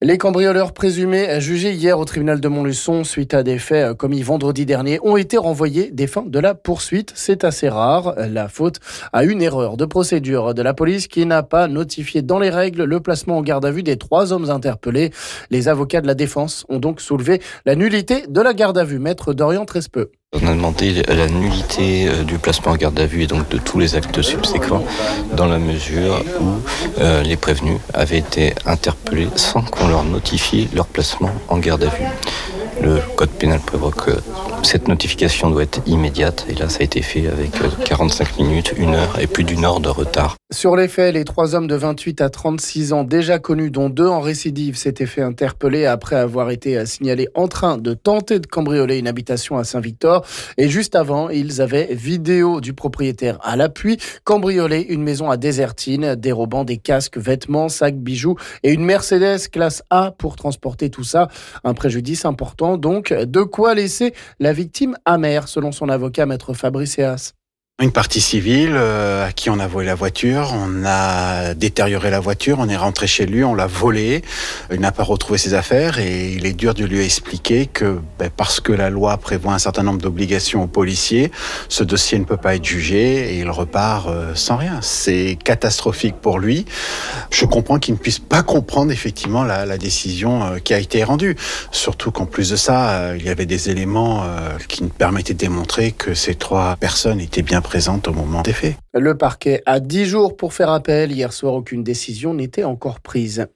Les cambrioleurs présumés jugés hier au tribunal de Montluçon suite à des faits commis vendredi dernier ont été renvoyés des fins de la poursuite. C'est assez rare. La faute à une erreur de procédure de la police qui n'a pas notifié dans les règles le placement en garde à vue des 3 hommes interpellés. Les avocats de la défense ont donc soulevé la nullité de la garde à vue. Maître Dorian Trespeux. On a demandé la nullité du placement en garde à vue et donc de tous les actes subséquents dans la mesure où les prévenus avaient été interpellés sans qu'on leur notifie leur placement en garde à vue. Le code pénal prévoit que cette notification doit être immédiate et là ça a été fait avec 45 minutes, 1 heure et plus d'1 heure de retard. Sur les faits, les 3 hommes de 28 à 36 ans déjà connus, dont 2 en récidive, s'étaient fait interpeller après avoir été signalés en train de tenter de cambrioler une habitation à Saint-Victor. Et juste avant, ils avaient vidéo du propriétaire à l'appui, cambriolé une maison à Désertine, dérobant des casques, vêtements, sacs, bijoux et une Mercedes classe A pour transporter tout ça. Un préjudice important donc, de quoi laisser la victime amère, selon son avocat, maître Fabrice Eas. Une partie civile à qui on a volé la voiture, on a détérioré la voiture, on est rentré chez lui, on l'a volé, il n'a pas retrouvé ses affaires et il est dur de lui expliquer que parce que la loi prévoit un certain nombre d'obligations aux policiers, ce dossier ne peut pas être jugé et il repart sans rien. C'est catastrophique pour lui. Je comprends qu'il ne puisse pas comprendre effectivement la décision qui a été rendue. Surtout qu'en plus de ça, il y avait des éléments qui nous permettaient de démontrer que ces 3 personnes étaient bien présente au moment des faits. Le parquet a 10 jours pour faire appel. Hier soir, aucune décision n'était encore prise.